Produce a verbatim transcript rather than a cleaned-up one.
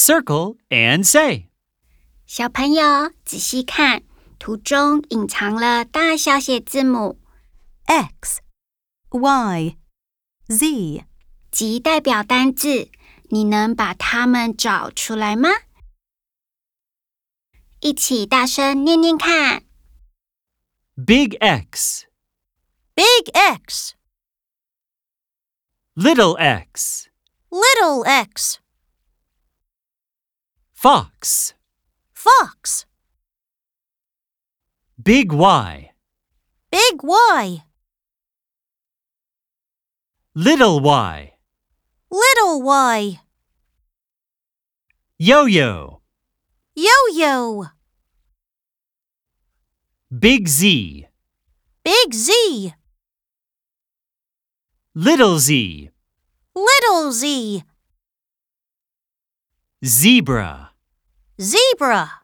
Circle and say. 小朋友，仔细看，图中隐藏了大小写字母 X, Y, Z 及代表单字，你能把它们找出来吗？一起大声念念看。 Big X, Big X, Little X, Little X, Fox, Fox, Big Y, Big Y, Little Y, Little Y, Yo-yo, Yo-yo, Big Z, Big Z, Little Z, Little Z, Zebra. Zebra.